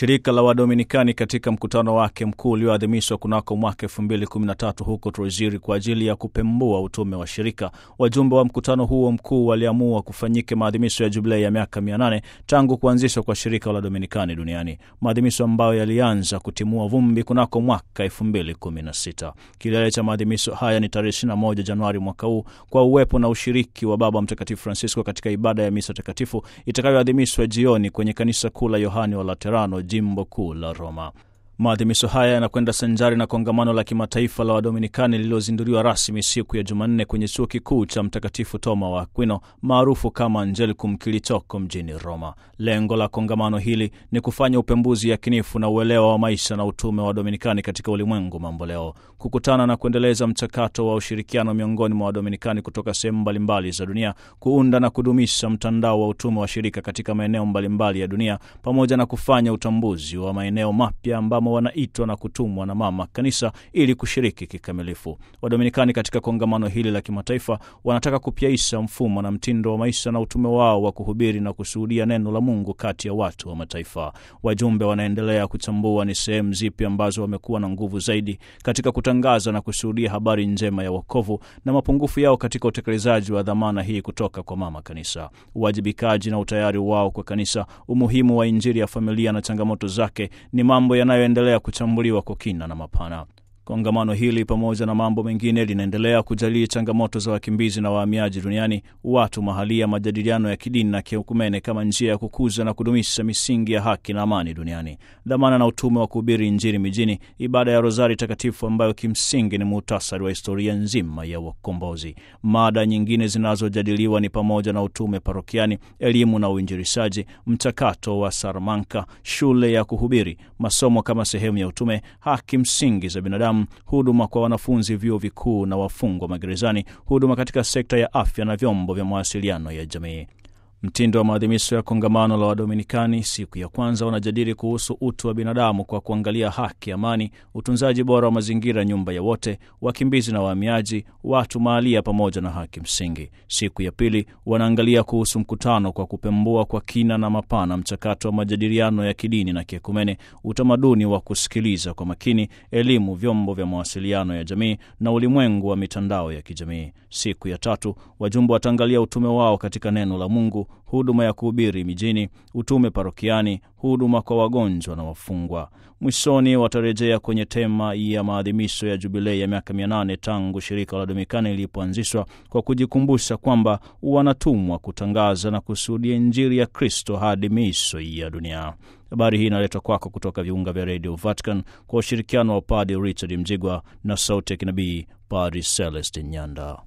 Shirika la Wadominikani katika mkutano wake mkuu ulioadhimishwa kunako mwaka 2013 huko Troziri kwa ajili ya kupembua utume wa shirika, wajumbe wa mkutano huo mkuu waliamua kufanyike maadhimisho ya jubilei ya miaka 800 tangu kuanzishwa kwa shirika la Dominikani duniani, maadhimisho ambayo yalianza kutimua vumbi kunako mwaka 2016. Kilele cha maadhimisho haya ni tarehe 21 Januari mwaka huu, kwa uwepo na ushiriki wa Baba Mtakatifu Francisco katika ibada ya misa takatifu itakayoadhimishwa jioni kwenye kanisa kuu la Yohane wa Laterano, jimbo kuu la Roma. Maadhimisho haya yanakwenda sanjari na kongamano la kimataifa la Wadominikani lililozinduliwa rasmi siku ya Jumanne kwenye chuo kikuu cha Mtakatifu Toma wa Aquino maarufu kama Angelicum kilichoko mjini Roma. Lengo la kongamano hili ni kufanya upembuzi yakinifu na uelewa wa maisha na utume wa Dominikani katika ulimwengu mambo leo, kukutana na kuendeleza mchakato wa ushirikiano miongoni mwa Wadominikani kutoka sehemu mbalimbali za dunia, kuunda na kudumisha mtandao wa utume wa shirika katika maeneo mbalimbali ya dunia, pamoja na kufanya utambuzi wa maeneo mapya ambamo wanaitwa na kutumwa na mama kanisa ili kushiriki kikamilifu. Wadominikani katika kongamano hili la kimataifa wanataka kupyaisha mfumo na mtindo wa maisha na utume wao wa kuhubiri na kushuhudia neno la Mungu kati ya watu wa mataifa. Wajumbe wanaendelea kuchambua ni sehemu zipi ambazo wamekuwa na nguvu zaidi katika kutangaza na kushuhudia habari njema ya wokovu na mapungufu yao katika utekelezaji wa dhamana hii kutoka kwa mama kanisa. Uwajibikaji na utayari wao kwa kanisa, umuhimu wa injili ya familia na changamoto zake ni mambo yanayoendelea kuchambuliwa kwa kina na mapana. Kongamano hili pamoja na mambo mengine linaendelea kujali changamoto za wakimbizi na wahamiaji duniani, watu mahalia, majadiliano ya kidini na kihukumene kama njia ya kukuza na kudumisha misingi ya haki na amani duniani, dhamana na utume wa kuhubiri injili mijini, ibada ya Rozari takatifu ambayo kimsingi ni muhtasari wa historia nzima ya ukombozi. Mada nyingine zinazojadiliwa ni pamoja na utume parokiani, elimu na uinjilishaji, mchakato wa Salamanka, shule ya kuhubiri, masomo kama sehemu ya utume, haki msingi za binadamu, huduma kwa wanafunzi vyuo vikuu na wafungwa magerezani, huduma katika sekta ya afya na vyombo vya mawasiliano ya jamii. Mtindo wa maadhimisho ya kongamano la Wadominikani, siku ya kwanza wanajadili kuhusu utu wa binadamu kwa kuangalia haki, amani, utunzaji bora wa mazingira, nyumba ya wote, wakimbizi na wahamiaji, watu mahalia pamoja na haki msingi. Siku ya pili wanaangalia kuhusu mkutano kwa kupembua kwa kina na mapana mchakato wa majadiliano ya kidini na kiekumene, utamaduni wa kusikiliza kwa makini, elimu, vyombo vya mawasiliano ya jamii na ulimwengu wa mitandao ya kijamii. Siku ya tatu wajumbe wataangalia utume wao katika neno la Mungu, huduma ya kuhubiri mijini, utume parokiani, huduma kwa wagonjwa na wafungwa. Mwishoni watarejea kwenye tema ya maadhimisho ya jubilei ya miaka 800 tangu shirika la Dominikani lilipoanzishwa, kwa kujikumbusha kwamba wanatumwa kutangaza na kushuhudia injili ya Kristo hadi miisho ya dunia. Habari hii inaletwa kwako kutoka viunga vya Radio Vatican kwa ushirikiano wa Padre Richard Mjigwa na sauti ya kinabii Padre Celestin Nyanda.